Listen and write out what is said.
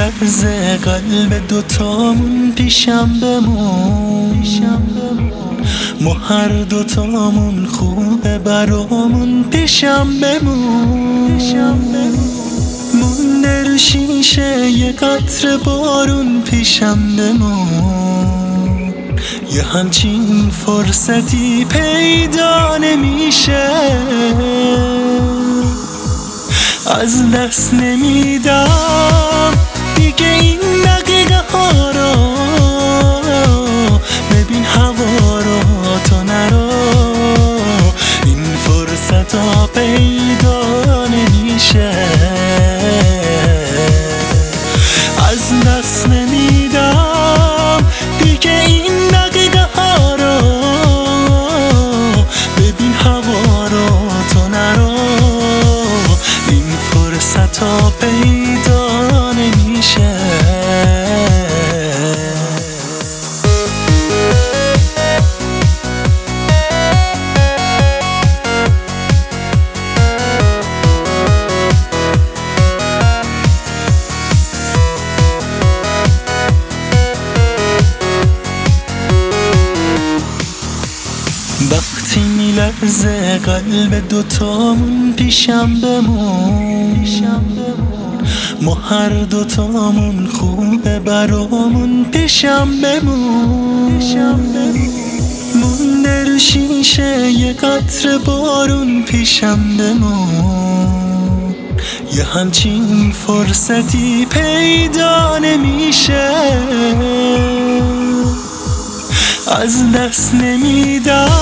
میلرزه قلب دوتامون پیشم بمون ما هر دوتامون خوبه برامون پیشم بمون مونده رو شیشه یه قطره بارون پیشم بمون یه همچین فرصتی پیدا نمیشه از دست نمیدم دیگه این دقیقه ها رو ببین هوا رو تا نرو این فرصت ها پیدا نمیشه از دست نمیدم دیگه این دقیقه ها رو ببین هوا رو تا نرو این فرصت ها پیدا نمیشه وقتی میلرزه قلب دوتامون پیشم بمون ما هر دوتامون خوبه برامون پیشم بمون مونده رو شیشه یه قطره بارون پیشم بمون یه همچین فرصتی پیدا نمیشه از دست نمیدم